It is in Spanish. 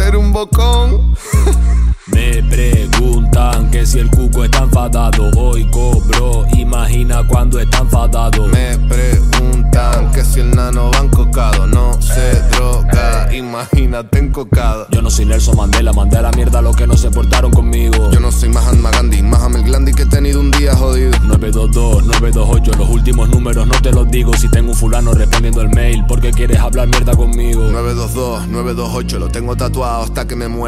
eres un bocón. Me preguntan que si el cuco está enfadado. Hoy cobro, imagina cuando está enfadado. Me preguntan que si el nano va encocado. No se droga, imagínate encocado. Yo no soy Nelson Mandela, mandé a la mierda a los que no se portaron conmigo. Yo no soy Mahatma Gandhi, Mahamel Gandhi, que he tenido un día jodido. 922, 928, los últimos números no te los digo. Si tengo un fulano respondiendo el mail, ¿por qué quieres hablar mierda conmigo? 922, 928, lo tengo tatuado hasta que me muera.